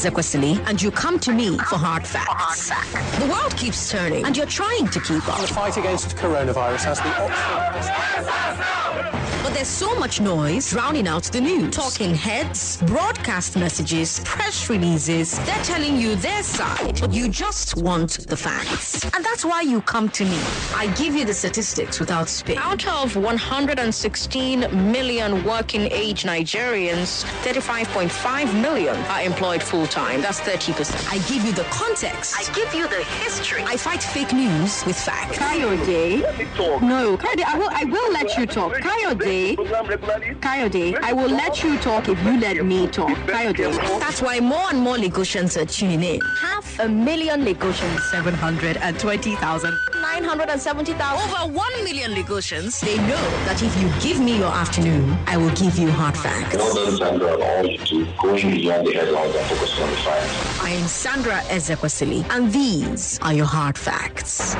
Ezekwesili, and you come to me for hard facts. The world keeps turning, and you're trying to keep up. The fight against coronavirus has the But there's so much noise drowning out the news. Talking heads, broadcast messages, press releases. They're telling you their side, but you just want the facts. And that's why you come to me. I give you the statistics without spin. Out of 116 million working age Nigerians, 35.5 million are employed full-time. That's 30%. I give you the context. I give you the history. I fight fake news with facts. Kayode. No, Kayode, I will let you talk. Kayode, I will let you talk if you let me talk. Kayode. That's why more and more Lagosians are tuning in. 500,000 Lagosians. 720,000. 970,000. Over 1 million Lagosians. They know that if you give me your afternoon, I will give you hard facts. Going beyond the headlines and focusing on the facts. I am Sandra Ezekwesili, and these are your hard facts.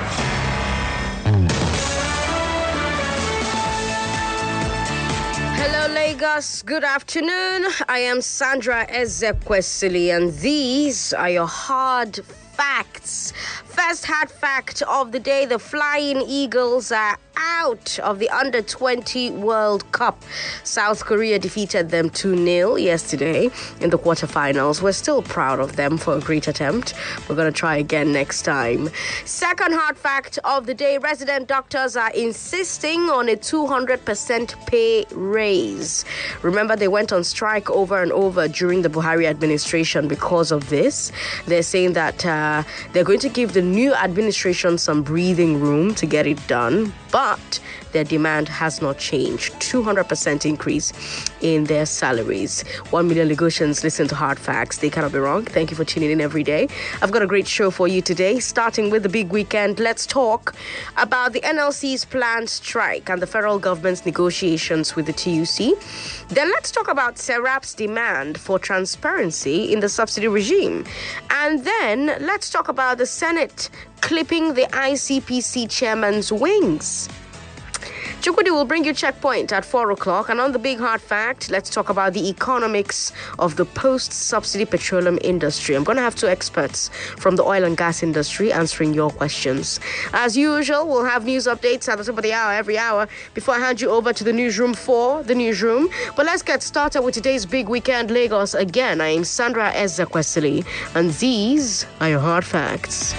Hello, Lagos. Good afternoon. I am Sandra Ezekwesili, and these are your hard facts. First hard fact of the day: the Flying Eagles are out of the Under-20 World Cup. South Korea defeated them 2-0 yesterday in the quarterfinals. We're still proud of them for a great attempt. We're going to try again next time. Second hard fact of the day: resident doctors are insisting on a 200% pay raise. Remember, they went on strike over and over during the Buhari administration because of this. They're saying that they're going to give the new administration some breathing room to get it done, but their demand has not changed. 200% increase in their salaries. 1 million Lagosians listen to Hard Facts. They cannot be wrong. Thank you for tuning in every day. I've got a great show for you today. Starting with the big weekend, let's talk about the NLC's planned strike and the federal government's negotiations with the TUC. Then let's talk about SERAP's demand for transparency in the subsidy regime. And then let's talk about the Senate clipping the ICPC chairman's wings. Chukwudi will bring you Checkpoint at 4 o'clock. And on the big hard fact, let's talk about the economics of the post-subsidy petroleum industry. I'm going to have two experts from the oil and gas industry answering your questions. As usual, we'll have news updates at the top of the hour every hour before I hand you over to the newsroom for the newsroom. But let's get started with today's big weekend Lagos. Again, I am Sandra Ezekwesili, and these are your hard facts.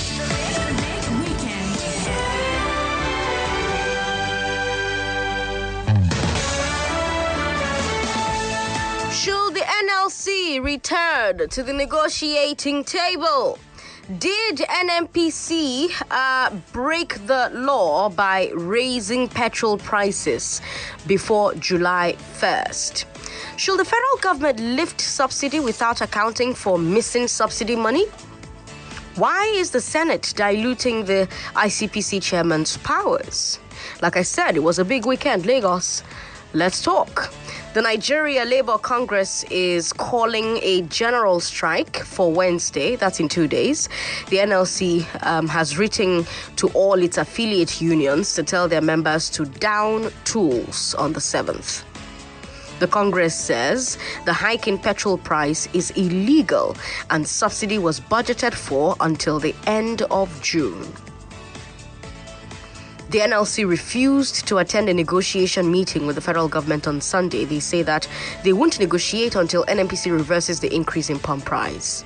Should the NLC return to the negotiating table? Did NNPC break the law by raising petrol prices before July 1st? Should the federal government lift subsidy without accounting for missing subsidy money? Why is the Senate diluting the ICPC chairman's powers? Like I said, it was a big weekend, Lagos. Let's talk. The Nigeria Labour Congress is calling a general strike for Wednesday. That's in 2 days. The NLC has written to all its affiliate unions to tell their members to down tools on the 7th. The Congress says the hike in petrol price is illegal and subsidy was budgeted for until the end of June. The NLC refused to attend a negotiation meeting with the federal government on Sunday. They say that they won't negotiate until NNPC reverses the increase in pump price.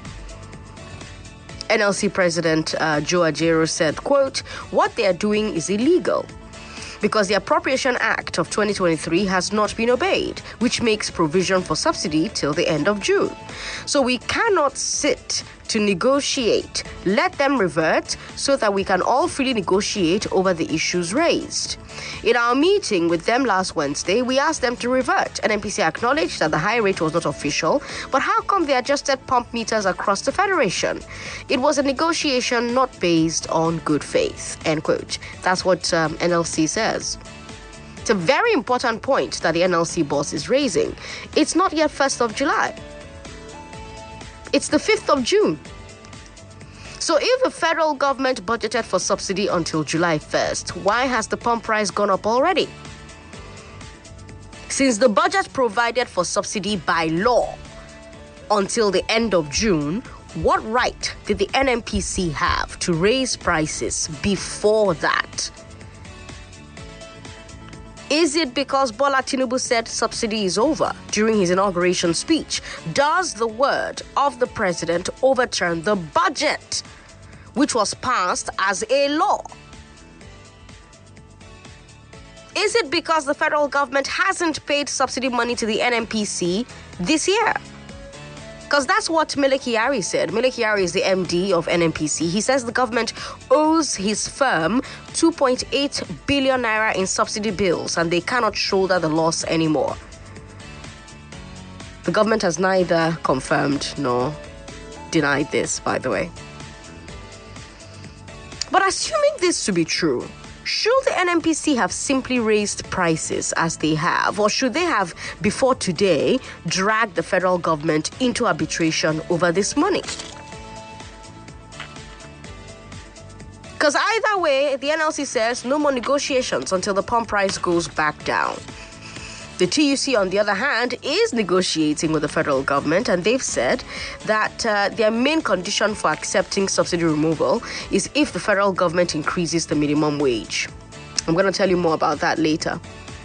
NLC President Joe Ajaero said, quote, "What they are doing is illegal because the Appropriation Act of 2023 has not been obeyed, which makes provision for subsidy till the end of June. So we cannot sit to negotiate. Let them revert so that we can all freely negotiate over the issues raised. In our meeting with them last Wednesday, we asked them to revert. NNPC acknowledged that the high rate was not official, but how come they adjusted pump meters across the federation? It was a negotiation not based on good faith," end quote. That's what NLC says. It's a very important point that the NLC boss is raising. It's not yet 1st of July. It's the 5th of June. So if the federal government budgeted for subsidy until July 1st, why has the pump price gone up already? Since the budget provided for subsidy by law, until the end of June, what right did the NNPC have to raise prices before that? Is it because Bola Tinubu said subsidy is over during his inauguration speech? Does the word of the president overturn the budget, which was passed as a law? Is it because the federal government hasn't paid subsidy money to the NNPC this year? Because that's what Mele Kyari said. Mele Kyari is the MD of NNPC. He says the government owes his firm 2.8 billion naira in subsidy bills and they cannot shoulder the loss anymore. The government has neither confirmed nor denied this, by the way. But assuming this to be true, should the NNPC have simply raised prices as they have, or should they have, before today, dragged the federal government into arbitration over this money? Because either way, the NLC says no more negotiations until the pump price goes back down. The TUC, on the other hand, is negotiating with the federal government, and they've said that their main condition for accepting subsidy removal is if the federal government increases the minimum wage. I'm going to tell you more about that later.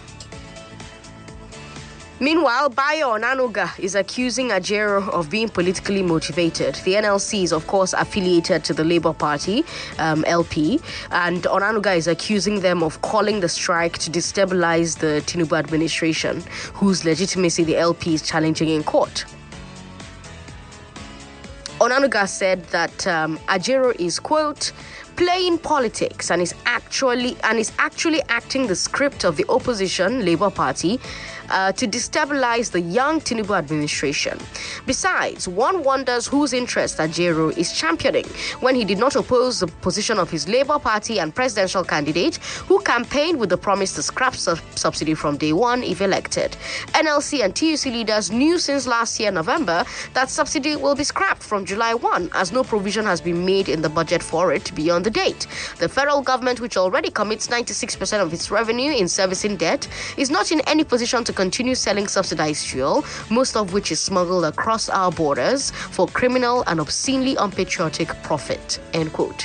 Meanwhile, Bayo Onanuga is accusing Ajero of being politically motivated. The NLC is, of course, affiliated to the Labour Party, LP, and Onanuga is accusing them of calling the strike to destabilize the Tinubu administration, whose legitimacy the LP is challenging in court. Onanuga said that Ajero is, quote, playing politics and is actually acting the script of the opposition Labour Party to destabilize the young Tinubu administration. Besides, one wonders whose interest Ajero is championing when he did not oppose the position of his Labour Party and presidential candidate who campaigned with the promise to scrap subsidy from day one if elected. NLC and TUC leaders knew since last year November that subsidy will be scrapped from July 1 as no provision has been made in the budget for it beyond the date. The federal government, which already commits 96% of its revenue in servicing debt, is not in any position to continue selling subsidized fuel, most of which is smuggled across our borders for criminal and obscenely unpatriotic profit. End quote.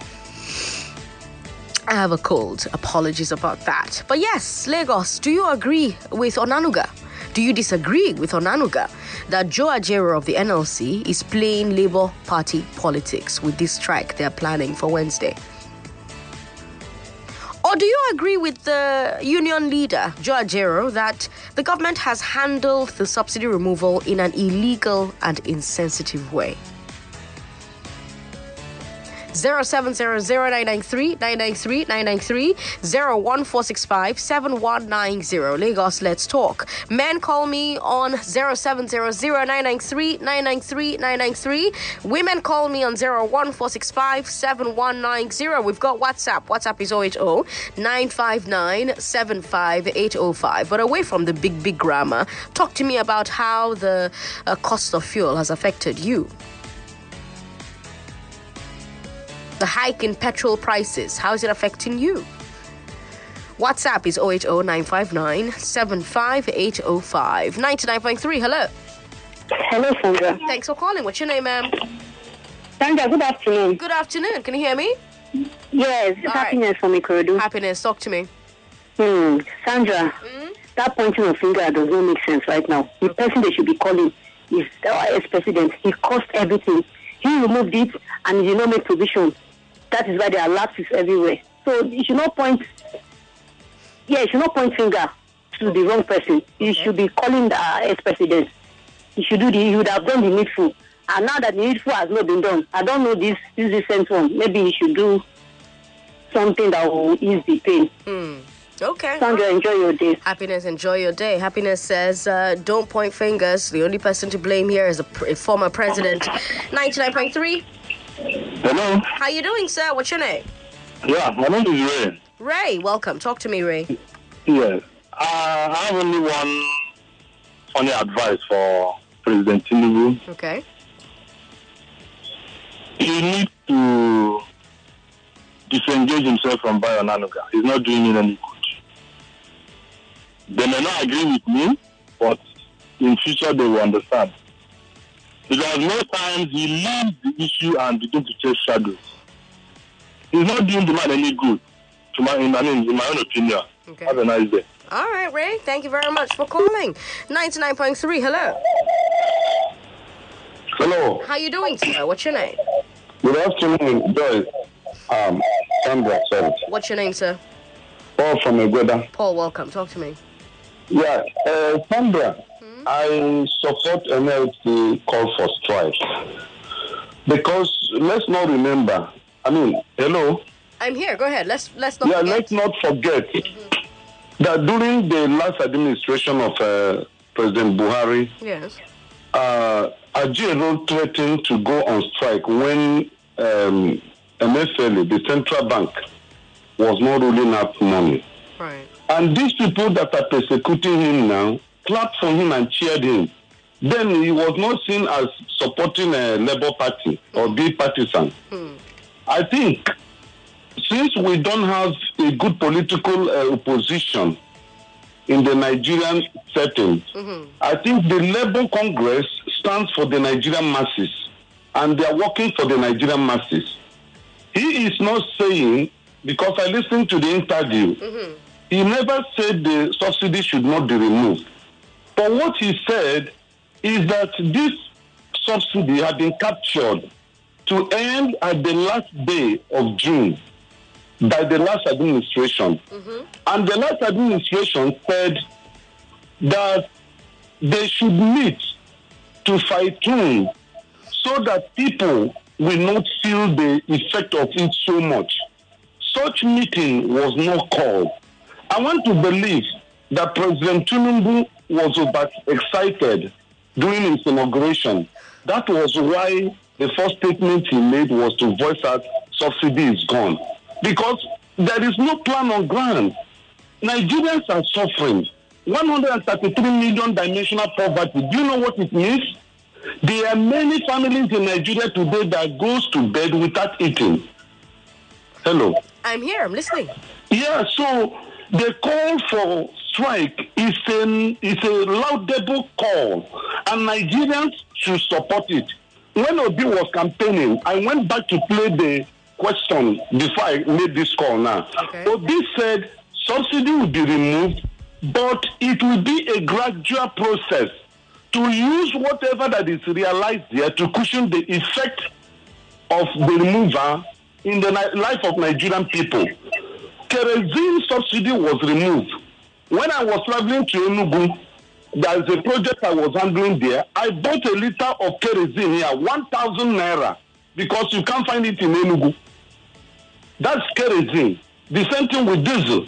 I have a cold. Apologies about that. But yes, Lagos, do you agree with Onanuga? Do you disagree with Onanuga that Joe Ajero of the NLC is playing Labour Party politics with this strike they're planning for Wednesday? Or do you agree with the union leader, Joe Ajero, that the government has handled the subsidy removal in an illegal and insensitive way? 0700-993-993-993 01465-7190. Lagos, let's talk. Men call me on 0700-993-993-993. Women call me on 01465-7190. We've got WhatsApp. WhatsApp is 080-959-75805. But away from the big grammar, talk to me about how the cost of fuel has affected you. The hike in petrol prices, how is it affecting you? WhatsApp is 080-959-75805. 99.3, hello. Hello, Sandra. Thanks for calling. What's your name, ma'am? Sandra, good afternoon. Good afternoon. Can you hear me? Yes, it's happiness for me, Kurudu. Happiness, talk to me. Sandra, that pointing of finger does not make sense right now. The person they should be calling is our ex-president. He cost everything. He removed it and he did not make provision. That is why there are lapses everywhere. So you should not point finger to the wrong person. You should be calling the ex-president. He would have done the needful. And now that the needful has not been done, I don't know this recent one. Maybe he should do something that will ease the pain. Okay. Sandra, enjoy your day. Happiness, enjoy your day. Happiness says, don't point fingers. The only person to blame here is a former president. 99.3. Hello. How you doing, sir? What's your name? Yeah, my name is Ray. Ray, welcome. Talk to me, Ray. Yes. I have only one funny advice for President Tinubu. Okay. He needs to disengage himself from Bayo Onanuga. He's not doing it any good. They may not agree with me, but in future they will understand. Because most times he leaves the issue and begins to chase shadows. He's not doing the man any good, in my own opinion. Okay. Have a nice day. All right, Ray. Thank you very much for calling. 99.3, hello. Hello. How you doing, sir? What's your name? Good afternoon, Joyce. Sandra, sorry. What's your name, sir? Paul from Egweda. Paul, welcome. Talk to me. Yeah, Sandra, I support NLC call for strike. Because let's not remember, hello? I'm here. Go ahead. Let's not Yeah, forget. let's not forget that during the last administration of President Buhari, Yes. Ajero threatened to go on strike when MFLA, the central bank, was not rolling out money. Right. And these people that are persecuting him now clapped for him and cheered him. Then he was not seen as supporting a Labour Party or be partisan. I think since we don't have a good political opposition in the Nigerian setting, I think the Labour Congress stands for the Nigerian masses, and they are working for the Nigerian masses. He is not saying, because I listened to the interview, he never said the subsidy should not be removed. But what he said is that this subsidy had been captured to end at the last day of June by the last administration. And the last administration said that they should meet to fine-tune so that people will not feel the effect of it so much. Such meeting was not called. I want to believe that President Tinubu was excited during his inauguration. That was why the first statement he made was to voice out subsidy is gone. Because there is no plan on ground. Nigerians are suffering. 133 million dimensional poverty. Do you know what it means? There are many families in Nigeria today that goes to bed without eating. Hello. I'm here. I'm listening. Yeah, so the call for strike is a laudable call, and Nigerians should support it. When Obi was campaigning, I went back to play the question before I made this call now. Okay. Obi said subsidy will be removed, but it will be a gradual process to use whatever that is realized there to cushion the effect of the removal in the life of Nigerian people. Kerosene subsidy was removed. When I was traveling to Enugu, there is a project I was handling there. I bought a liter of kerosene here, 1,000 naira, because you can't find it in Enugu. That's kerosene. The same thing with diesel.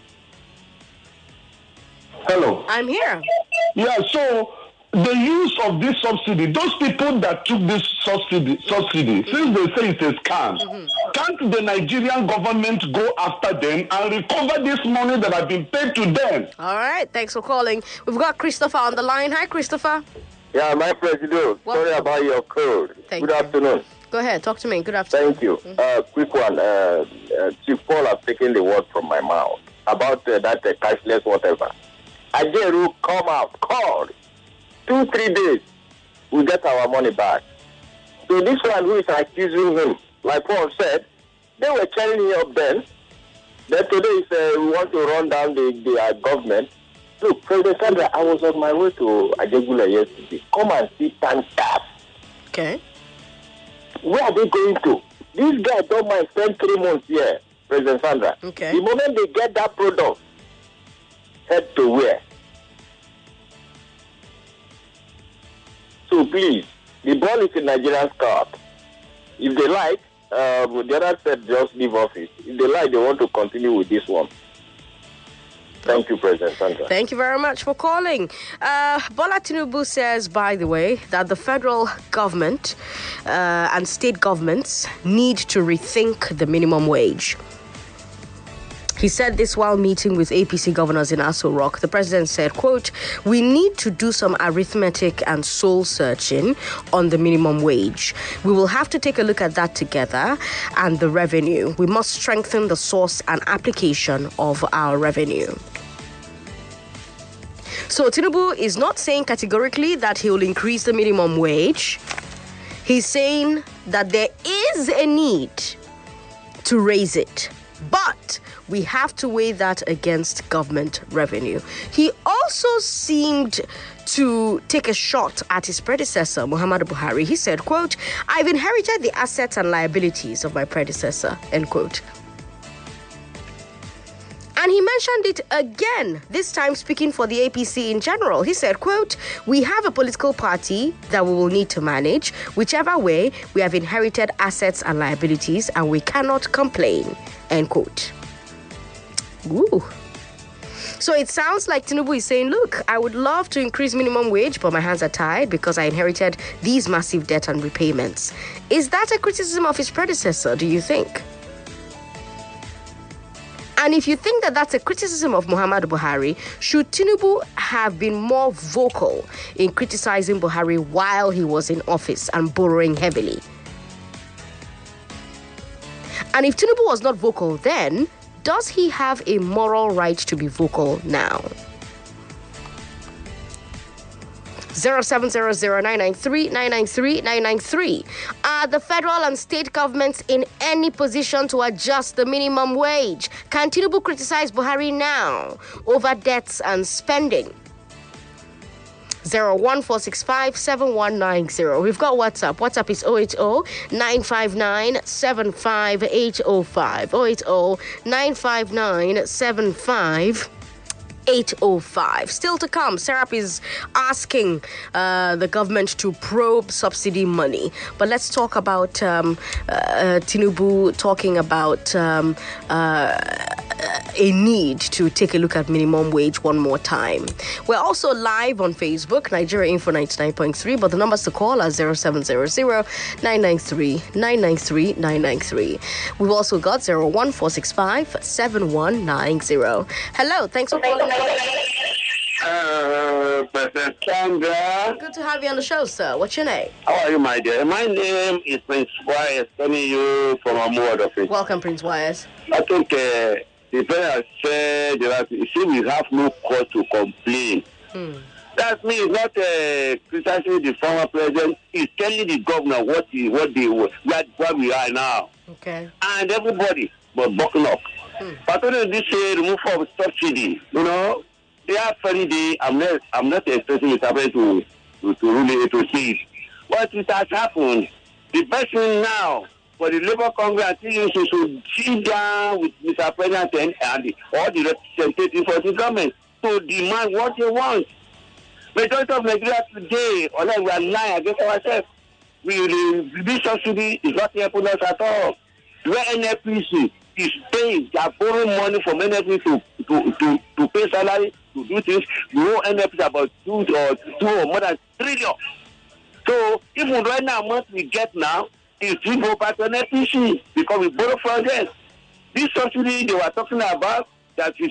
Hello. I'm here. Yeah, so the use of this subsidy, those people that took this subsidy, since they say it's a scam, can't the Nigerian government go after them and recover this money that has been paid to them? All right. Thanks for calling. We've got Christopher on the line. Hi, Christopher. Yeah, my president. Sorry about your code. Thank Good you. afternoon. Go ahead. Talk to me. Good afternoon. Thank you. Quick one. Chief Paul has taken the word from my mouth about that cashless whatever. Ajeru come out, called. 2-3 days, we get our money back. So this one who is accusing him, like Paul said, they were carrying him up then. Then today is we want to run down the government. Look, President Sandra, I was on my way to Ajegula yesterday. Come and see Tantas. Okay. Where are they going to? These guys don't mind spend 3 months here, President Sandra. Okay. The moment they get that product, head to where? So please, the ball is in Nigeria's court. If they like, the other said just leave office. If they like, they want to continue with this one. Thank you, President Sandra. Thank you very much for calling. Bola Tinubu says, by the way, that the federal government and state governments need to rethink the minimum wage. He said this while meeting with APC governors in Aso Rock. The president said, quote, "We need to do some arithmetic and soul searching on the minimum wage. We will have to take a look at that together and the revenue. We must strengthen the source and application of our revenue." So Tinubu is not saying categorically that he will increase the minimum wage. He's saying that there is a need to raise it, but we have to weigh that against government revenue. He also seemed to take a shot at his predecessor, Muhammadu Buhari. He said, quote, "I've inherited the assets and liabilities of my predecessor," end quote. And he mentioned it again, this time speaking for the APC in general. He said, quote, "We have a political party that we will need to manage. Whichever way, we have inherited assets and liabilities and we cannot complain," end quote. Ooh. So it sounds like Tinubu is saying, look, I would love to increase minimum wage, but my hands are tied because I inherited these massive debt and repayments. Is that a criticism of his predecessor, do you think? And if you think that that's a criticism of Muhammadu Buhari, should Tinubu have been more vocal in criticizing Buhari while he was in office and borrowing heavily? And if Tinubu was not vocal then, does he have a moral right to be vocal now? 0700-993-993-993. Are the federal and state governments in any position to adjust the minimum wage? Can Tinubu criticize Buhari now over debts and spending? 014657190. We've got WhatsApp. WhatsApp is 080-959-75805. 080-959-75805. Still to come, Serap is asking the government to probe subsidy money. But let's talk about Tinubu talking about a need to take a look at minimum wage one more time. We're also live on Facebook, Nigeria Info 99.3, but the numbers to call are 0700-993-993-993. We've also got 01465-7190. Hello, thanks for calling. President Sandra. Good to have you on the show, sir. What's your name? How are you, my dear? My name is Prince Wires, calling you from a word of it. Welcome, Prince Wires. I think the president said that we have no cause to complain. That means not criticizing the former president. He's telling the governor what we are now. Okay. And everybody was buckling up. But only this remove of subsidy, they are funny day. I'm not expecting it to see it. What it has happened, the best thing now for the Labour Congress is to sit down with Mr. President and all the representatives of the government to demand what they want. Majority of Nigeria today, unless we are lying against ourselves, this subsidy is not helping us at all. Where NFPC is paying, they are borrowing money from NFPC to pay salary, to do things. You owe NFPC about 2 or more than trillion. So even right now, what we get now is to go back to NFPC because we borrow from them. This subsidy they were talking about that is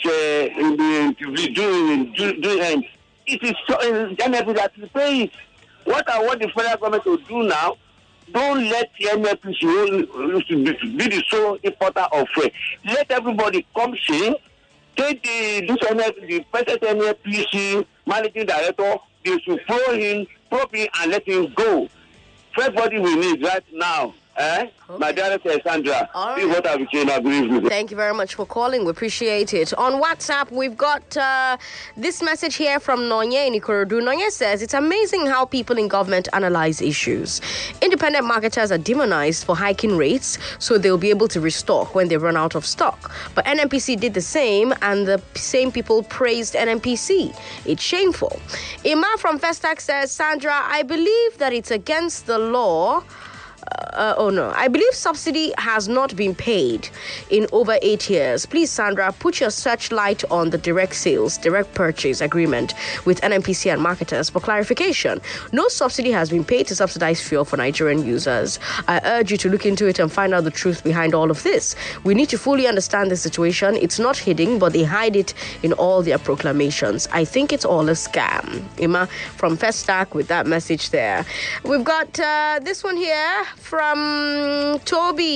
doing it is NFPC that will pay it. What I want the federal government to do now, don't let the NFPC be the sole importer of fuel. Let everybody come in, take the president NFPC managing director, they should probe him and let him go. First body we need right now. Okay. My dear Sandra, all this is what I'm saying. I agree with you. Thank you very much for calling. We appreciate it. On WhatsApp, we've got this message here from Nonye in Ikorodu. Nonye says, it's amazing how people in government analyze issues. Independent marketers are demonized for hiking rates, so they'll be able to restock when they run out of stock. But NNPC did the same, and the same people praised NNPC. It's shameful. Ima from Festac says, Sandra, I believe that it's against the law. I believe subsidy has not been paid in over 8 years. Please, Sandra, put your searchlight on the direct purchase agreement with NNPC and marketers for clarification. No subsidy has been paid to subsidize fuel for Nigerian users. I urge you to look into it and find out the truth behind all of this. We need to fully understand the situation. It's not hidden, but they hide it in all their proclamations. I think it's all a scam. Ima from Festac with that message there. We've got this one here from Toby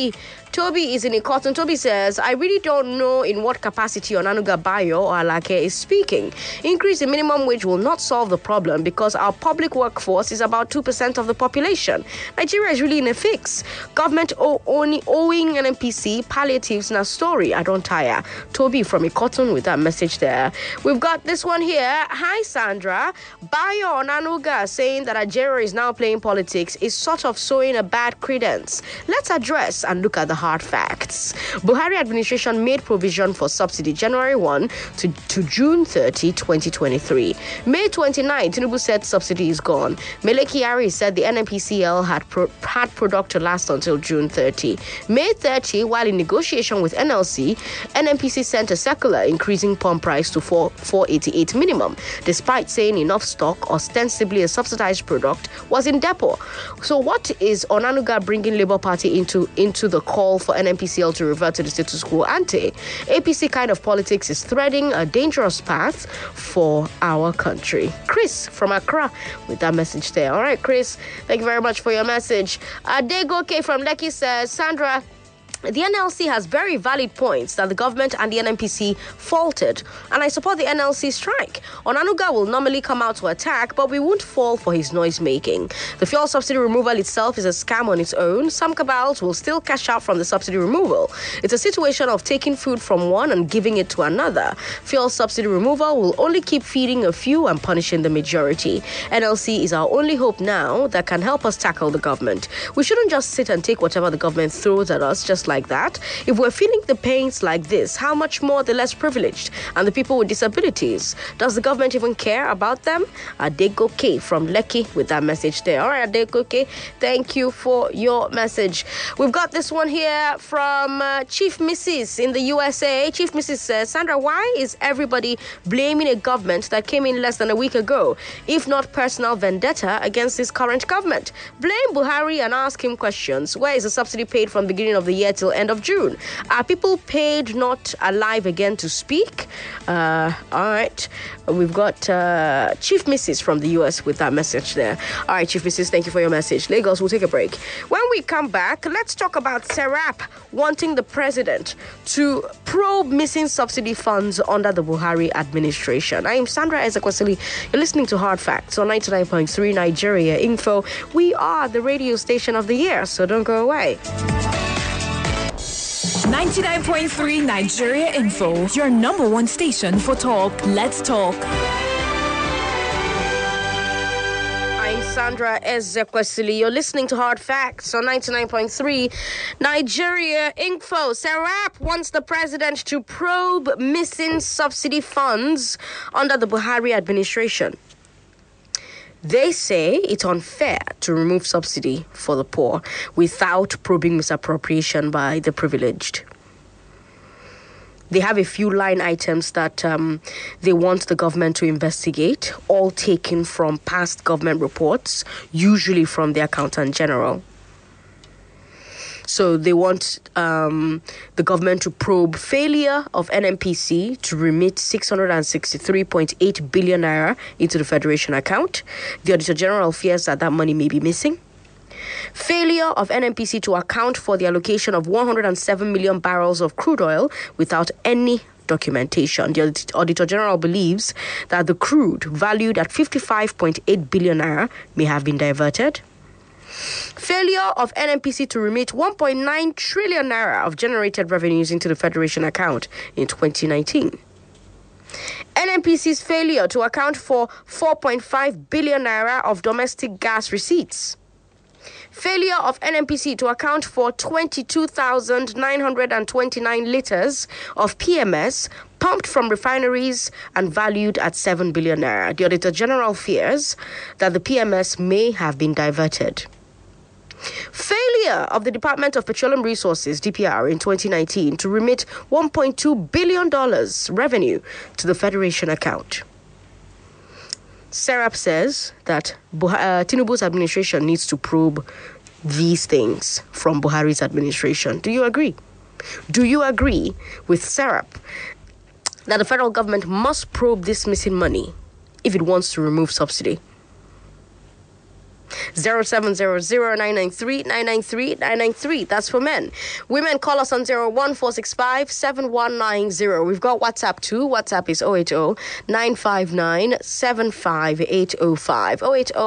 Toby is in a cotton. Toby says, I really don't know in what capacity Onanuga Bayo or Alake is speaking. Increase in minimum wage will not solve the problem because our public workforce is about 2% of the population. Nigeria is really in a fix. Government only owing NNPC palliatives in a story. I don't tire. Toby from a cotton with that message there. We've got this one here. Hi, Sandra. Bayo Onanuga saying that Nigeria is now playing politics is sort of sowing a bad credence. Let's address and look at the hard facts. Buhari administration made provision for subsidy January 1 to June 30, 2023. May 29, Tinubu said subsidy is gone. Mele Kyari said the NNPCL had product to last until June 30. May 30, while in negotiation with NLC, NNPC sent a circular increasing pump price to 488 minimum, despite saying enough stock, ostensibly a subsidized product, was in depot. So what is Onanuga bringing Labour Party into the call for NNPCL to revert to the status quo ante? APC kind of politics is threading a dangerous path for our country. Chris from Accra with that message there. All right, Chris, thank you very much for your message. Adegoke from Lekki says, Sandra, the NLC has very valid points that the government and the NNPC faulted, and I support the NLC strike. Onanuga will normally come out to attack, but we won't fall for his noise making. The fuel subsidy removal itself is a scam on its own. Some cabals will still cash out from the subsidy removal. It's a situation of taking food from one and giving it to another. Fuel subsidy removal will only keep feeding a few and punishing the majority. NLC is our only hope now that can help us tackle the government. We shouldn't just sit and take whatever the government throws at us just like that. If we're feeling the pains like this, how much more the less privileged and the people with disabilities? Does the government even care about them? Adegoke from Lekki with that message there. All right, Adegoke, thank you for your message. We've got this one here from Chief Mrs. in the USA. Chief Mrs. says, Sandra, why is everybody blaming a government that came in less than a week ago, if not personal vendetta against this current government? Blame Buhari and ask him questions. Where is the subsidy paid from the beginning of the year till end of June? Are people paid not alive again to speak? All right. We've got Chief Mrs. from the US with that message there. All right, Chief Mrs., thank you for your message. Lagos, we'll take a break. When we come back, let's talk about Serap wanting the president to probe missing subsidy funds under the Buhari administration. I am Sandra Ezekwesili. You're listening to Hard Facts on 99.3 Nigeria Info. We are the radio station of the year, so don't go away. 99.3 Nigeria Info, your number one station for talk. Let's talk. I'm Sandra Ezekwesili. You're listening to Hard Facts on 99.3 Nigeria Info. Serap wants the president to probe missing subsidy funds under the Buhari administration. They say it's unfair to remove subsidy for the poor without probing misappropriation by the privileged. They have a few line items that they want the government to investigate, all taken from past government reports, usually from the Accountant General. So they want the government to probe failure of NNPC to remit 663.8 billion naira into the Federation account. The Auditor General fears that money may be missing. Failure of NNPC to account for the allocation of 107 million barrels of crude oil without any documentation. The Auditor General believes that the crude, valued at 55.8 billion naira, may have been diverted. Failure of NNPC to remit 1.9 trillion naira of generated revenues into the Federation account in 2019. NNPC's failure to account for 4.5 billion naira of domestic gas receipts. Failure of NNPC to account for 22,929 litres of PMS pumped from refineries and valued at 7 billion naira. The Auditor General fears that the PMS may have been diverted. Failure of the Department of Petroleum Resources, DPR, in 2019 to remit $1.2 billion revenue to the Federation account. Serap says that Tinubu's administration needs to probe these things from Buhari's administration. Do you agree? Do you agree with Serap that the federal government must probe this missing money if it wants to remove subsidy? 0700-993-993-993. That's for men. Women, call us on 01465-7190. We've got WhatsApp too. WhatsApp is 080-959-75805.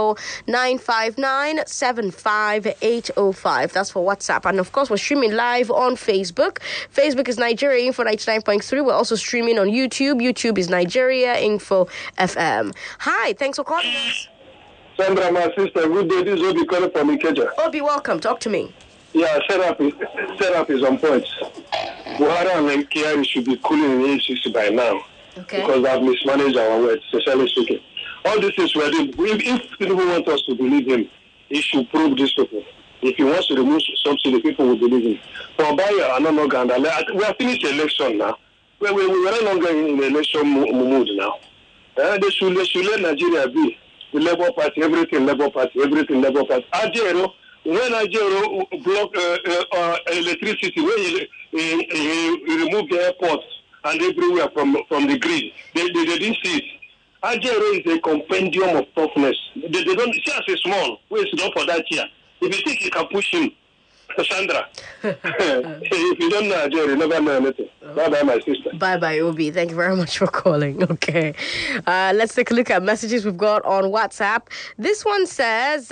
080-959-75805. That's for WhatsApp. And of course, we're streaming live on Facebook. Facebook is Nigeria Info 99.3. We're also streaming on YouTube. YouTube is Nigeria Info FM. Hi, thanks for calling us. Sandra, my sister, good day. This is Obi calling from Ikeja. Obi, welcome. Talk to me. Yeah, setup is on point. Buhari and MKR should be cooling in ACC by now. Okay. Because they've mismanaged our words, especially speaking. All this is where if people want us to believe him, he should prove these people. If he wants to remove subsidy, people will believe him. For Bayer and Uganda, we are finished election now. We are no longer in election mood now. They should let Nigeria be. The Labour Party, everything Labour Party. Ajero, when Ajero blocked electricity, when he removed the airports and everywhere from the grid, they didn't see it. Ajero is a compendium of toughness. They don't see as a small. Wait, not for that year. If you think you can push him, Sandra. If you don't know Ajero, you never know anything. Bye-bye, my sister. Bye-bye, Obi. Thank you very much for calling. Okay. Let's take a look at messages we've got on WhatsApp. This one says,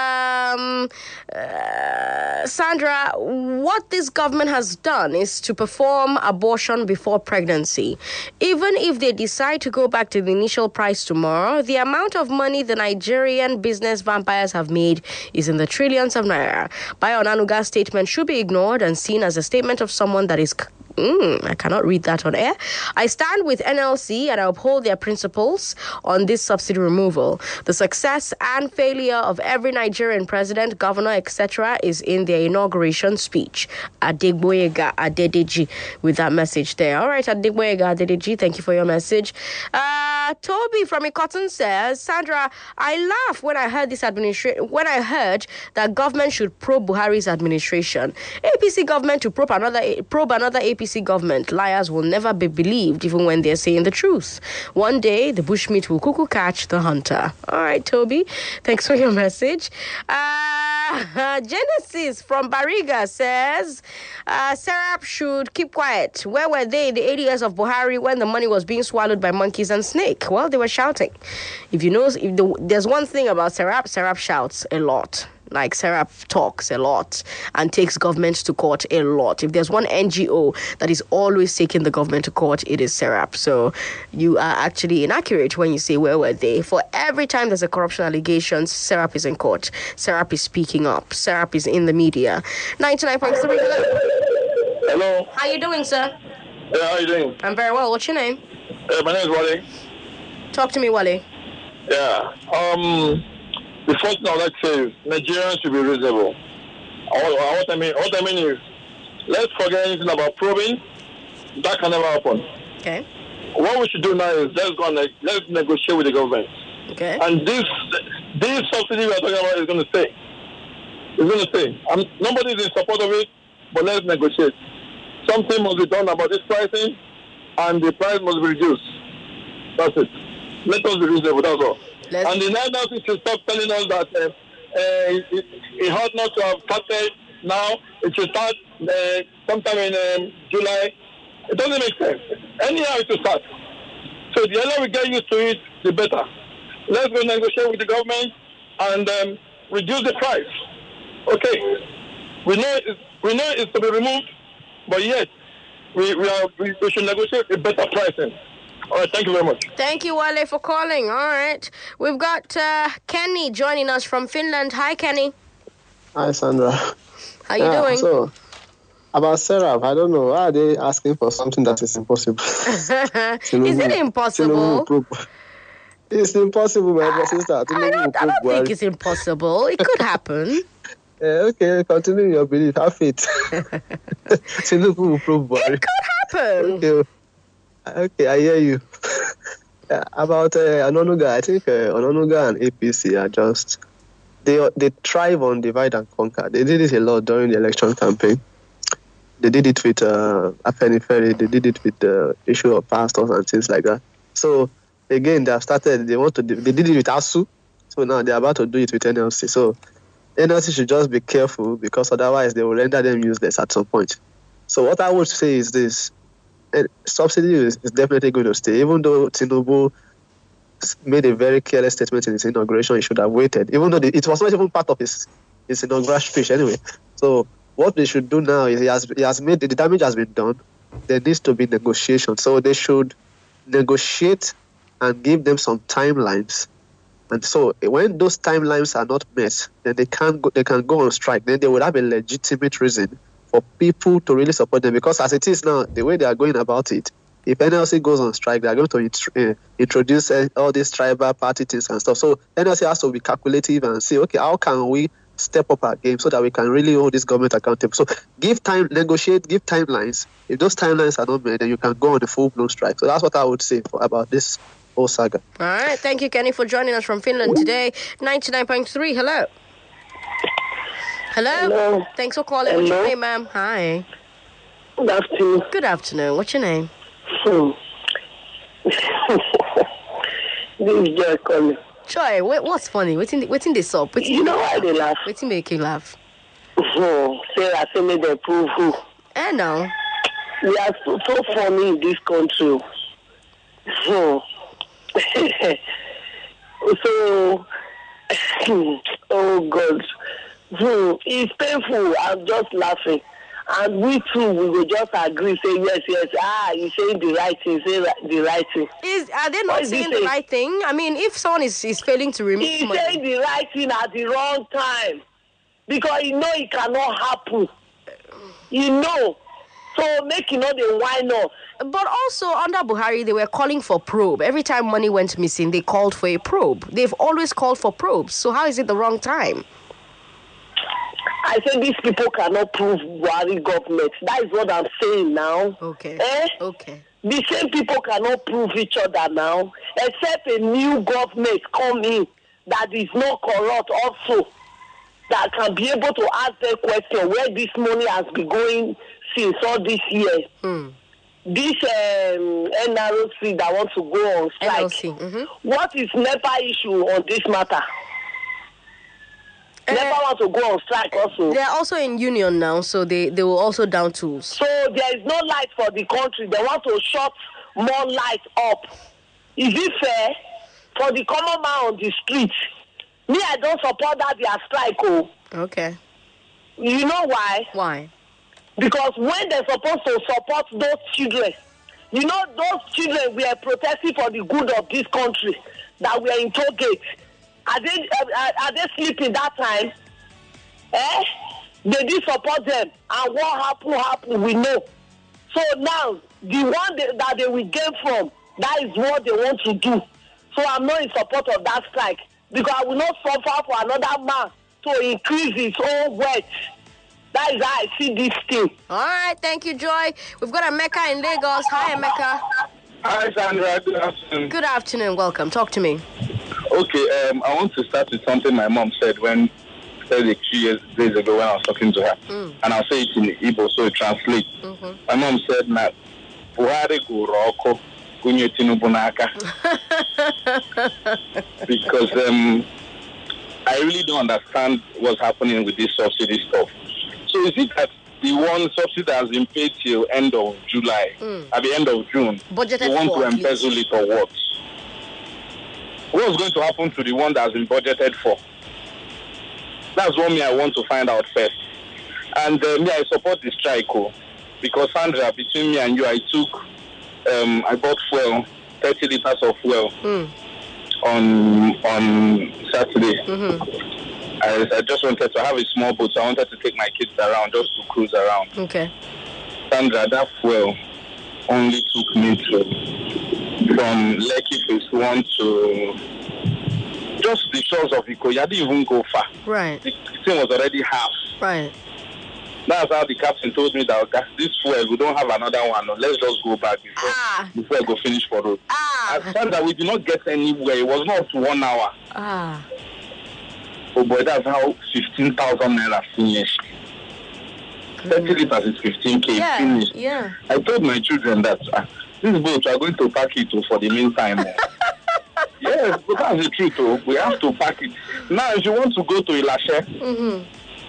Sandra, what this government has done is to perform abortion before pregnancy. Even if they decide to go back to the initial price tomorrow, the amount of money the Nigerian business vampires have made is in the trillions of naira. Bayo Onanuga's statement should be ignored and seen as a statement of someone that is I cannot read that on air. I stand with NLC and I uphold their principles on this subsidy removal. The success and failure of every Nigerian president, governor, etc. is in their inauguration speech. Adegboyega Adedeji with that message there. All right, Adegboyega Adedeji, thank you for your message. Toby from Ikoton says, Sandra, I laugh when I heard that government should probe Buhari's administration. APC government to probe another APC government. Liars will never be believed, even when they're saying the truth. One day, the bushmeat will cuckoo catch the hunter. All right, Toby, thanks for your message. Genesis from Bariga says, Serap should keep quiet. Where were they the 80 years of Buhari when the money was being swallowed by monkeys and snake? Well, they were shouting. There's one thing about Serap shouts a lot. Like Serap talks a lot and takes government to court a lot. If there's one NGO that is always taking the government to court, it is Serap. So you are actually inaccurate when you say, where were they? For every time there's a corruption allegation, Serap is in court. Serap is speaking up. Serap is in the media. 99.3. Hello. How you doing, sir? Yeah, how you doing? I'm very well. What's your name? My name is Wale. Talk to me, Wale. Yeah. The first thing I would like to say is Nigerians should be reasonable. What I mean is, let's forget anything about probing. That can never happen. Okay. What we should do now is let's negotiate with the government. Okay. And this subsidy we are talking about is going to stay. It's going to stay. Nobody is in support of it, but let's negotiate. Something must be done about this pricing, and the price must be reduced. That's it. Let us be reasonable. That's all. And the Nigerians should stop telling us that it ought not to have started now. It should start sometime in July. It doesn't make sense. Anyhow, it will start. So the earlier we get used to it, the better. Let's go negotiate with the government and reduce the price. Okay. We know it's to be removed, but yet we should negotiate a better pricing. All right, thank you very much. Thank you, Wale, for calling. All right. We've got Kenny joining us from Finland. Hi, Kenny. Hi, Sandra. How you doing? So, about Serap, I don't know. Why are they asking for something that is impossible? Is it impossible? It's impossible, my sister. I don't think it's impossible. It could happen. Okay, continue your belief. Have faith. Tinubu will prove Buhari. It could happen. Okay, I hear you. About Onanuga, I think Onanuga and APC are just they thrive on divide and conquer. They did it a lot during the election campaign. They did it with Afenifere. They did it with the issue of pastors and things like that. So again, they did it with ASU. So now they're about to do it with NLC. So NLC should just be careful because otherwise they will render them useless at some point. So what I would say is this. Subsidy is definitely going to stay, even though Tinubu made a very careless statement in his inauguration. He should have waited, even though it was not even part of his inaugural speech anyway. So what they should do now is he has made the damage has been done. There needs to be negotiation. So they should negotiate and give them some timelines. And so when those timelines are not met, then they can go on strike. Then they would have a legitimate reason for people to really support them, because as it is now, the way they are going about it, if NLC goes on strike, they are going to introduce all these tribal party things and stuff. So NLC has to be calculative and say, okay, how can we step up our game so that we can really hold this government accountable? So give negotiate, give timelines. If those timelines are not met, then you can go on a full-blown strike. So that's what I would say about this whole saga. All right. Thank you, Kenny, for joining us from Finland today. 99.3, hello. Hello. Thanks for calling. What's your name, ma'am? Hi. Good afternoon. Good afternoon. What's your name? This is Joy calling. Joy, what's funny? Waiting this up. You know why they laugh? Waiting make you laugh. Sarah say me they prove who. No. We are so funny in this country. So, oh God. It's painful. I'm just laughing. And we too, we will just agree, say yes. You're saying the right thing, say the right thing. Are they not saying the right thing? I mean, if someone is failing to remove he's money. saying the right thing at the wrong time. Because you know it cannot happen. You know. So make the why not? But also, under Buhari, they were calling for probe. Every time money went missing, they called for a probe. They've always called for probes. So how is it the wrong time? I said these people cannot prove Buhari government. That is what I'm saying now. Okay. Okay. The same people cannot prove each other now, except a new government come in that is not corrupt also, that can be able to ask the question where this money has been going since all this year. This NRC that wants to go on strike. What is NEPA issue on this matter? NEPA want to go on strike also. They're also in union now, so they will also down tools. So there is no light for the country. They want to shut more light up. Is it fair for the common man on the street? Me, I don't support that their strike. Oh. Okay. You know why? Why? Because when they're supposed to support those children, you know, those children were protesting for the good of this country that were in toll gate. Are they sleeping that time? They did support them. And what happened, we know. So now, the one that they will gain from, that is what they want to do. So I'm not in support of that strike. Because I will not suffer for another man to increase his own wealth. That is how I see this thing. All right, thank you, Joy. We've got Emeka in Lagos. Hi, Emeka. Hi, Sandra. Good afternoon. Good afternoon. Welcome. Talk to me. Okay, I want to start with something my mom said a few days ago when I was talking to her. And I'll say it in Igbo so it translates. My mom said, Buhari go roko kunye Tinubu n'aka. Because I really don't understand what's happening with this subsidy stuff. So is it that the one subsidy that has been paid till end of July, at the end of June, budgeted they want to embezzle it or what? What's going to happen to the one that has been budgeted for? That's what I want to find out first. And I support the strike, because Sandra, between me and you, I bought fuel, 30 liters of fuel on Saturday. I just wanted to have a small boat, so I wanted to take my kids around, just to cruise around. Okay. Sandra, that fuel only took me from Lekki Phase 1 to just the shores of Ikoyi. I didn't even go far. Right. The thing was already half. Right. That's how the captain told me that this fuel, we don't have another one. Let's just go back before we go finish for road. I found that we did not get anywhere. It was not up to 1 hour. Oh boy, that's how 15,000 naira finished. 30 liters is 15K finished. Yeah. I told my children that this boat, we are going to pack it for the meantime. Yes, but that's the truth, though. We have to pack it. Now, if you want to go to Ilashe,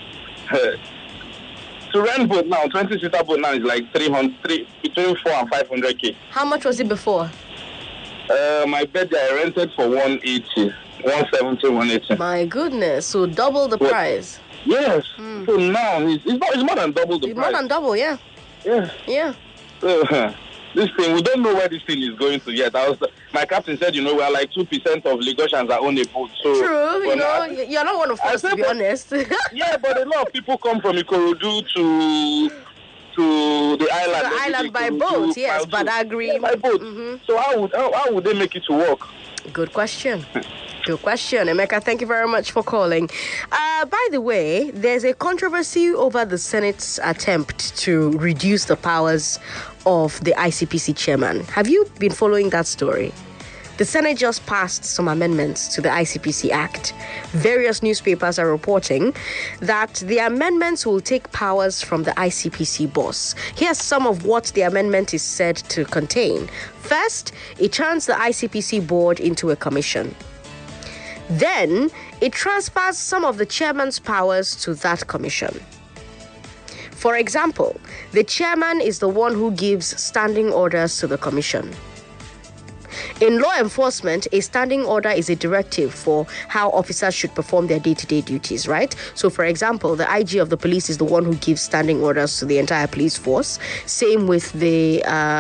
to rent boat now, 20-seater boat now is like between 4 and 500K. How much was it before? My bed I rented for 180, 170, 180. My goodness, so double the price. Yes. So now it's more than double the price. More than double, yeah. Yeah. Yeah. This thing, we don't know where this thing is going to yet. My captain said, we are like 2% of Lagosians that own a boat. So, true, you're not one of us, to be honest. Yeah, but a lot of people come from Ikorodu to the island. The island by boat, yes, but I agree. Yeah, by boat. So how would they make it to work? Good question. Good question. Emeka, thank you very much for calling. By the way, there's a controversy over the Senate's attempt to reduce the powers of the ICPC chairman. Have you been following that story? The Senate just passed some amendments to the ICPC Act. Various newspapers are reporting that the amendments will take powers from the ICPC boss. Here's some of what the amendment is said to contain. First, it turns the ICPC board into a commission. Then, it transfers some of the chairman's powers to that commission. For example, the chairman is the one who gives standing orders to the commission. In law enforcement, a standing order is a directive for how officers should perform their day-to-day duties, right? So, for example, the IG of the police is the one who gives standing orders to the entire police force. Same with the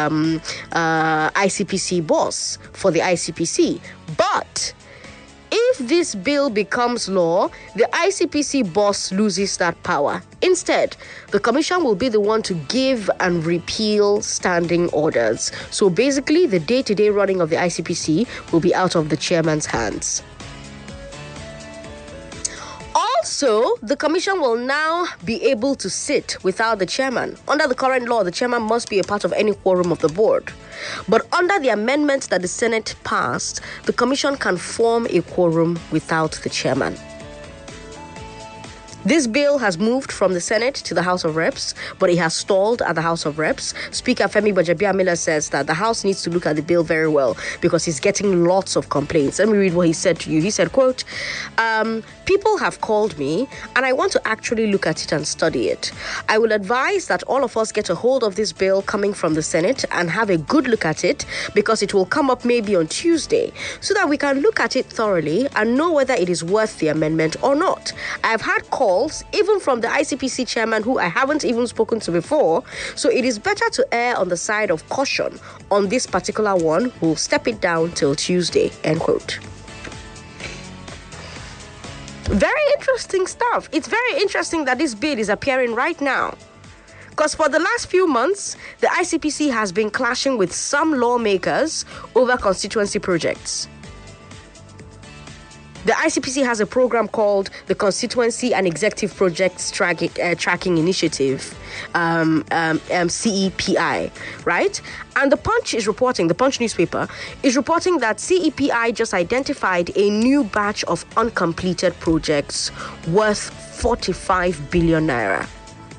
ICPC boss for the ICPC. But if this bill becomes law, the ICPC boss loses that power. Instead, the commission will be the one to give and repeal standing orders. So basically, the day-to-day running of the ICPC will be out of the chairman's hands. Also, the commission will now be able to sit without the chairman. Under the current law, the chairman must be a part of any quorum of the board. But under the amendment that the Senate passed, the commission can form a quorum without the chairman. This bill has moved from the Senate to the House of Reps, but it has stalled at the House of Reps. Speaker Femi Gbajabiamila says that the House needs to look at the bill very well because he's getting lots of complaints. Let me read what he said to you. He said, quote, people have called me and I want to actually look at it and study it. I will advise that all of us get a hold of this bill coming from the Senate and have a good look at it because it will come up maybe on Tuesday so that we can look at it thoroughly and know whether it is worth the amendment or not. I've had calls even from the ICPC chairman who I haven't even spoken to before, so it is better to err on the side of caution on this particular one. We'll step it down till Tuesday, end quote. Very interesting stuff. It's very interesting that this bill is appearing right now. Because for the last few months, the ICPC has been clashing with some lawmakers over constituency projects. The ICPC has a program called the Constituency and Executive Projects Tracking Initiative, CEPI, right? And the Punch newspaper is reporting that CEPI just identified a new batch of uncompleted projects worth 45 billion naira.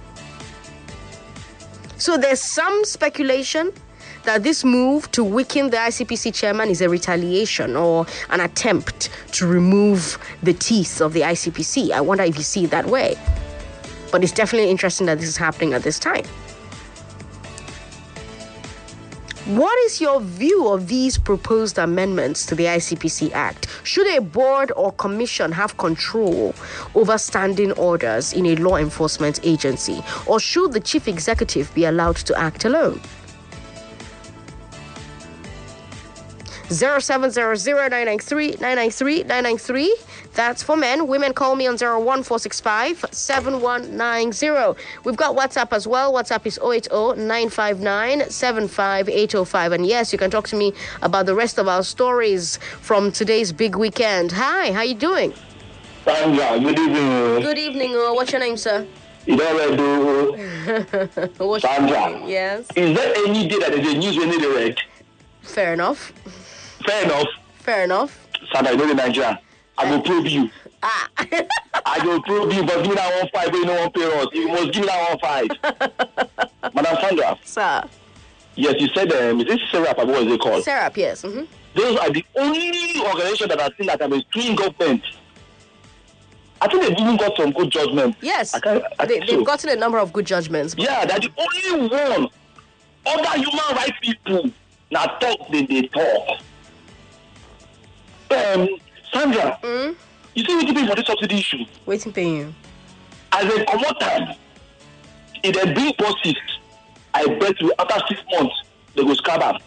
So there's some speculation that this move to weaken the ICPC chairman is a retaliation or an attempt to remove the teeth of the ICPC. I wonder if you see it that way. But it's definitely interesting that this is happening at this time. What is your view of these proposed amendments to the ICPC Act? Should a board or commission have control over standing orders in a law enforcement agency? Or should the chief executive be allowed to act alone? 0700-993-993-993. That's for men. Women call me on 01465-7190. We've got WhatsApp as well. WhatsApp is 080-959-75805. And yes, you can talk to me about the rest of our stories from today's big weekend. Hi, how you doing? Sandra, good evening. Good evening. What's your name, sir? Sandra. Yes. Is there any day that there's a news we need to read? Fair enough. Fair enough. Fair enough. Sandra, you know the Nigerian. I will probe you. I will probe you, but give me that 1.5 when you don't want to pay us. You must give me that 1.5. Madam Sandra. Sir. Yes, you said, is this syrup? What is it called? Syrup, yes. Mm-hmm. Those are the only organizations that I think that have been doing government. I think they've even got some good judgment. Yes, they've gotten a number of good judgments. Yeah, they're the only one. Other human rights people now talk, they talk. Sandra, you see what you pay for the subsidy issue? Waiting paying you. As a commodity, if they bring bosses, I bet you after 6 months, they go scrap them.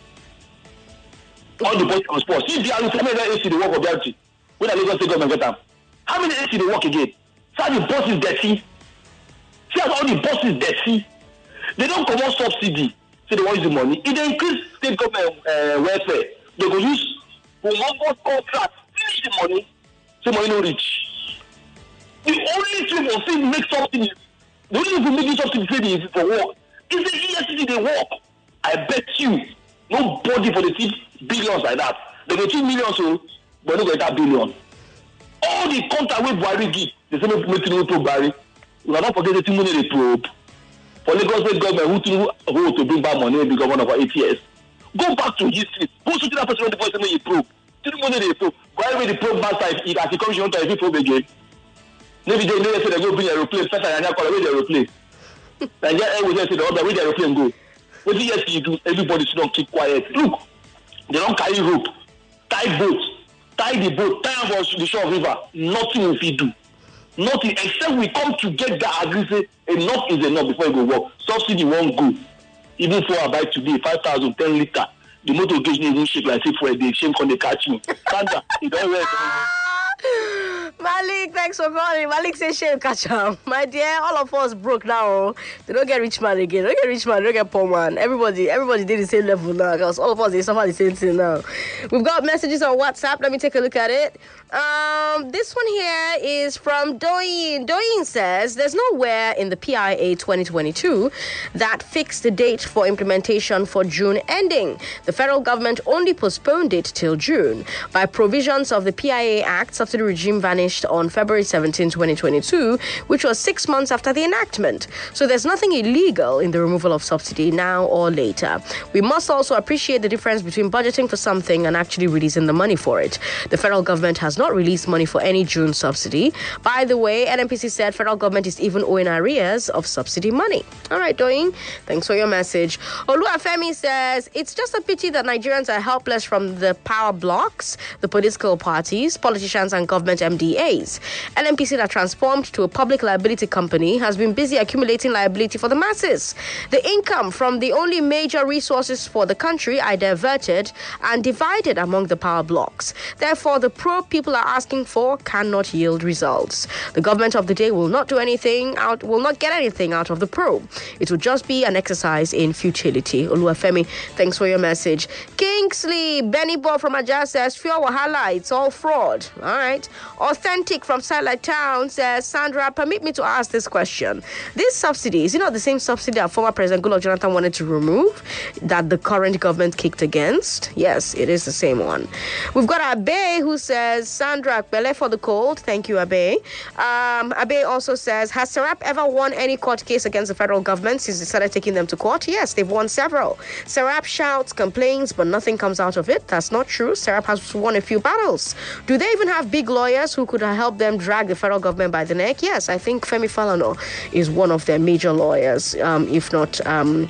All the bosses on sports. See, how many AC they work for BRT? When the Lagos State government get them? How many AC they work again? See the bosses dirty. See how all the bosses dirty. They don't come on subsidy. So they want use the money. If they increase state government welfare, they go use humongous contract. Finish the money. So money no reach. The only thing for say make something, the only thing for making something say for work is the EFCC they work. I bet you nobody for the 6 billions like that. They go 2 million so, but no go that billion. All the contract with Buhari give, they say make to probe Buhari. We are not forget the money they probe. For Lagos State government who to bring back money and be governor for 8 years. Go back to history. Go to that person on the voice and you probe. To the money they probe. Buhari the probe master if as he comes you want to probe again. Maybe they know say they go bring aeroplane. First I call away the aeroplane. Nigeria Air will say the other way the aeroplane go. What do you do? Everybody should not keep quiet. Look, they don't carry rope, tie boat, tie the boat, tie on the shore of river. Nothing will fit do. Nothing except we come together agree say enough is enough before you go work. Subsidy won't go. Even for I buy today 5,000 10 litre. The motor gauge even shake like say for a day. Shame when they catch me. Sandra, you don't wear Malik, thanks for calling. Malik says shame catch up. My dear, all of us broke now. They don't get rich man again. They don't get rich man, they don't get poor man. Everybody did the same level now because all of us they suffer the same thing now. We've got messages on WhatsApp. Let me take a look at it. This one here is from Doyin. Doyin says there's nowhere in the PIA 2022 that fixed the date for implementation for June ending. The federal government only postponed it till June. By provisions of the PIA Act, subsidy regime vanished on February 17, 2022, which was 6 months after the enactment. So there's nothing illegal in the removal of subsidy now or later. We must also appreciate the difference between budgeting for something and actually releasing the money for it. The federal government has not released money for any June subsidy. By the way, NNPC said federal government is even owing arrears of subsidy money. All right, Doing, thanks for your message. Oluwafemi says, it's just a pity that Nigerians are helpless from the power blocks, the political parties, politicians and government MDAs. NNPC that transformed to a public liability company has been busy accumulating liability for the masses. The income from the only major resources for the country are diverted and divided among the power blocks. Therefore, the probe people are asking for cannot yield results. The government of the day will not get anything out of the probe. It will just be an exercise in futility. Oluwafemi, thanks for your message. Kingsley Benny-Bo from Ajah says, Fear Wahala, it's all fraud. All right. Authentic from Satellite Town says, Sandra, permit me to ask this question. This subsidy, is it not the same subsidy that former President Goodluck Jonathan wanted to remove that the current government kicked against? Yes, it is the same one. We've got Abe who says, Sandra, Bele for the cold. Thank you, Abe. Abe also says, has Serap ever won any court case against the federal government since they started taking them to court? Yes, they've won several. Serap shouts, complains, but nothing comes out of it. That's not true. Serap has won a few battles. Do they even have big lawyers who could help them drag the federal government by the neck? Yes, I think Femi Falana is one of their major lawyers, if not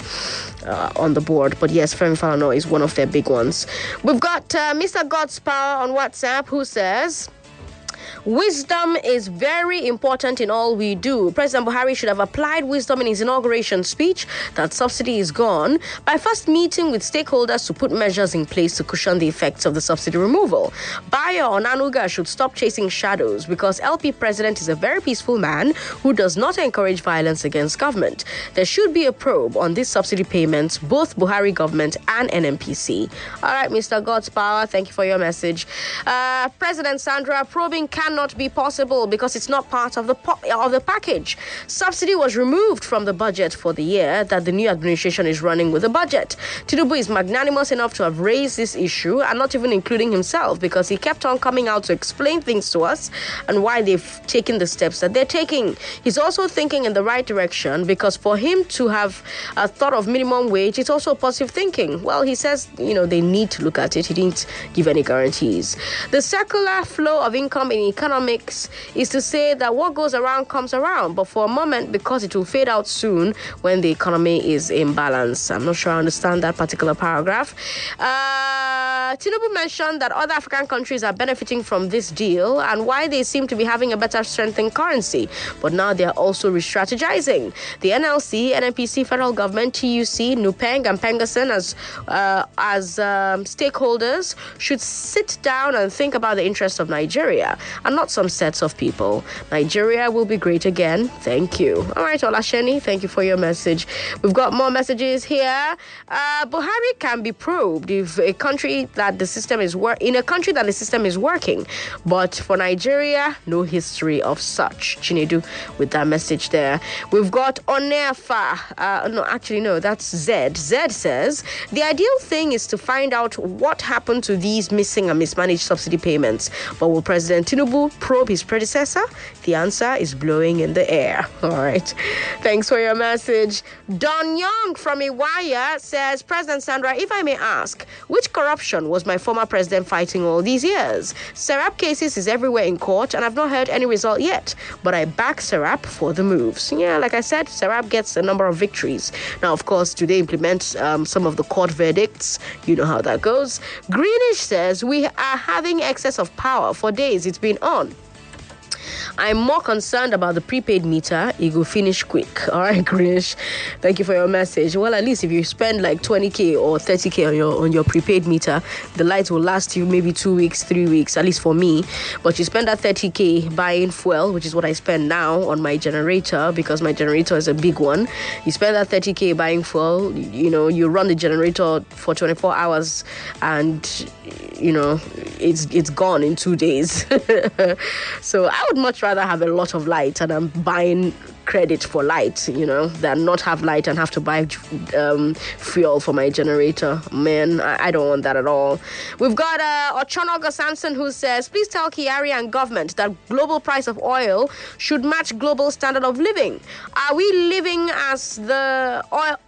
on the board. But yes, Femi Falana is one of their big ones. We've got Mr. God's Power on WhatsApp who says, wisdom is very important in all we do. President Buhari should have applied wisdom in his inauguration speech that subsidy is gone by first meeting with stakeholders to put measures in place to cushion the effects of the subsidy removal. Bayo Onanuga should stop chasing shadows because LP president is a very peaceful man who does not encourage violence against government. There should be a probe on these subsidy payments, both Buhari government and NNPC. All right, Mr. God's Power, thank you for your message. President Sandra, probing cannot cannot be possible because it's not part of the package. Subsidy was removed from the budget for the year that the new administration is running with the budget. Tinubu is magnanimous enough to have raised this issue and not even including himself because he kept on coming out to explain things to us and why they've taken the steps that they're taking. He's also thinking in the right direction because for him to have thought of minimum wage, it's also positive thinking. Well, he says, they need to look at it. He didn't give any guarantees. The circular flow of income in economics is to say that what goes around comes around, but for a moment, because it will fade out soon when the economy is in balance. I'm not sure I understand that particular paragraph. Tinubu mentioned that other African countries are benefiting from this deal and why they seem to be having a better strengthened currency, but now they're also re-strategizing. The NLC, NNPC, federal government, TUC, NUPENG, and Pengason as stakeholders should sit down and think about the interests of Nigeria and not some sets of people. Nigeria will be great again. Thank you. All right, Olasheni, thank you for your message. We've got more messages here. Buhari can be probed if a country that the system is working, but for Nigeria, no history of such. Chinedu with that message there. We've got Onefa. That's Zed. Zed says the ideal thing is to find out what happened to these missing and mismanaged subsidy payments. But will President Tinubu probe his predecessor? The answer is blowing in the air. All right. Thanks for your message. Don Young from Iwaya says, President Sandra, if I may ask, which corruption was my former president fighting all these years? Serap cases is everywhere in court and I've not heard any result yet, but I back Serap for the moves. Yeah, like I said, Serap gets a number of victories. Now, of course, do they implement some of the court verdicts? You know how that goes. Greenish says, we are having excess of power for days it's been on. I'm more concerned about the prepaid meter. It will finish quick. All right, Grish. Thank you for your message. Well, at least if you spend like 20K or 30K on your prepaid meter, the light will last you maybe 2 weeks, 3 weeks, at least for me. But you spend that 30K buying fuel, which is what I spend now on my generator because my generator is a big one. You spend that 30K buying fuel, you run the generator for 24 hours and, it's gone in 2 days. So I would much rather have a lot of light and I'm buying credit for light, than not have light and have to buy fuel for my generator. Man, I don't want that at all. We've got Ochonogo Samson who says, please tell Kyari and government that global price of oil should match global standard of living. Are we living as the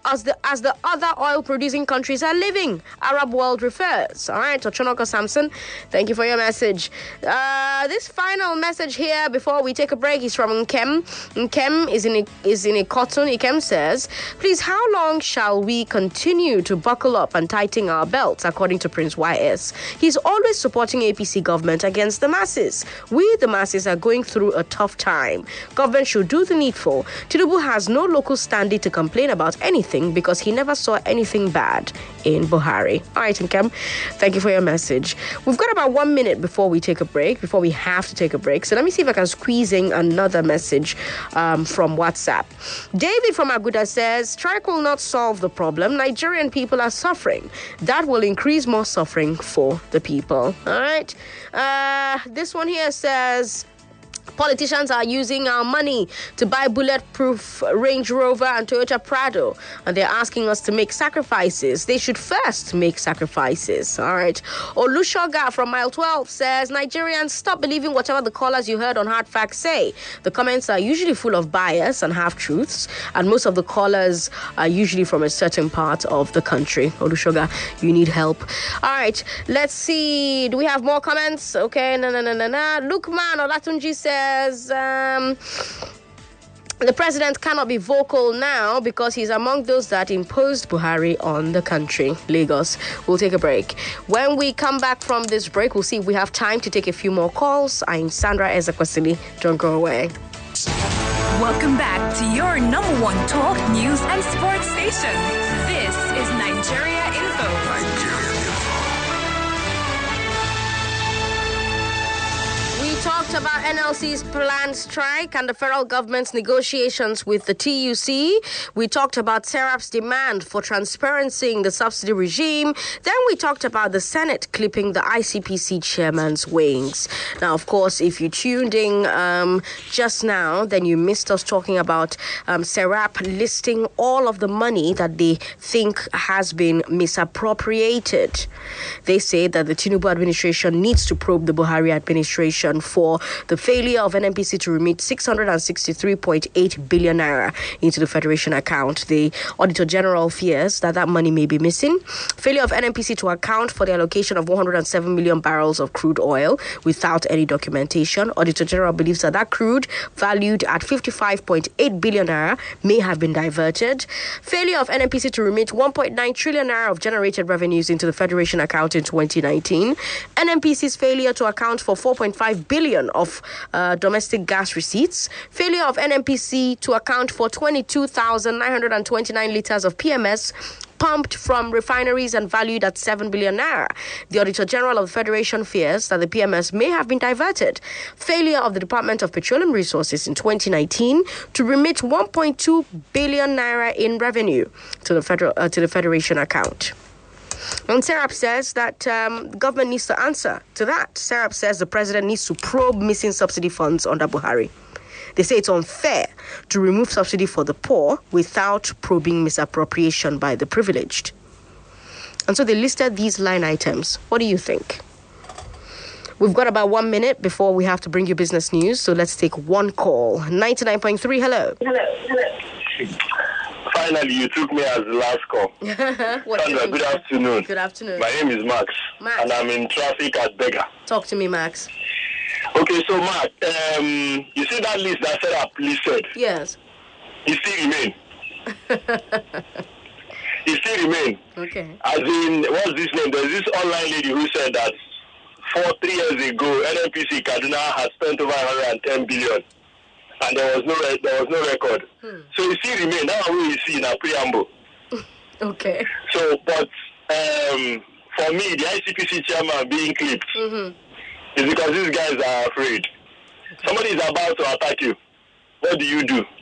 other oil producing countries are living? Arab world refers. All right, Ochonogo Samson, thank you for your message. This final message here before we take a break is from Nkem. Nkem is in a cotton. Nkem says, please, how long shall we continue to buckle up and tighten our belts, according to Prince YS? He's always supporting APC government against the masses. We, the masses, are going through a tough time. Government should do the needful. Tinubu has no local standing to complain about anything because he never saw anything bad in Buhari. All right, Nkem, thank you for your message. We've got about 1 minute before we have to take a break. So let me see if I can squeeze in another message from WhatsApp. David from Aguda says, strike will not solve the problem. Nigerian people are suffering. That will increase more suffering for the people. All right. This one here says, politicians are using our money to buy bulletproof Range Rover and Toyota Prado, and they're asking us to make sacrifices. They should first make sacrifices. All right. Olushoga from Mile 12 says, Nigerians, stop believing whatever the callers you heard on Hard Facts say. The comments are usually full of bias and half-truths, and most of the callers are usually from a certain part of the country. Olushoga, you need help. All right. Let's see. Do we have more comments? Okay. No. Lukman Olatunji says, the president cannot be vocal now because he's among those that imposed Buhari on the country. Lagos. We'll take a break. When we come back from this break, we'll see if we have time to take a few more calls. I'm Sandra Ezekwesili. Don't go away. Welcome back to your number one talk, news, and sports station. This is Nigeria Info. We talked talked about NLC's planned strike and the federal government's negotiations with the TUC. We talked about SERAP's demand for transparency in the subsidy regime. Then we talked about the Senate clipping the ICPC chairman's wings. Now, of course, if you tuned in just now, then you missed us talking about SERAP listing all of the money that they think has been misappropriated. They say that the Tinubu administration needs to probe the Buhari administration for the failure of NNPC to remit 663.8 billion naira into the Federation account. The Auditor General fears that money may be missing. Failure of NNPC to account for the allocation of 107 million barrels of crude oil without any documentation. Auditor General believes that crude, valued at 55.8 billion naira, may have been diverted. Failure of NNPC to remit 1.9 trillion naira of generated revenues into the Federation account in 2019. NNPC's failure to account for 4.5 billion of domestic gas receipts. Failure of NNPC to account for 22,929 liters of PMS pumped from refineries and valued at 7 billion naira. The Auditor General of the Federation fears that the PMS may have been diverted. Failure of the Department of Petroleum Resources in 2019 to remit 1.2 billion naira in revenue to the Federation account. And SERAP says that government needs to answer to that. SERAP says the president needs to probe missing subsidy funds under Buhari. They say it's unfair to remove subsidy for the poor without probing misappropriation by the privileged. And so they listed these line items. What do you think? We've got about 1 minute before we have to bring you business news, so let's take one call. 99.3, hello. Hello. Finally, you took me as the last call. Sandra, good afternoon. Good afternoon. My name is Max. And I'm in traffic at Bega. Talk to me, Max. Okay, so Mark, you see that list that SERAP listed? Yes. It still remain. It still remain. Okay. As in, what's this name? There's this online lady who said that 3 years ago, NNPC Kaduna had spent over 110 billion, and there was no record. So it still remain. That's what we see in our preamble. Okay. So, but for me, the ICPC chairman being clipped. It's because these guys are afraid. Somebody is about to attack you. What do?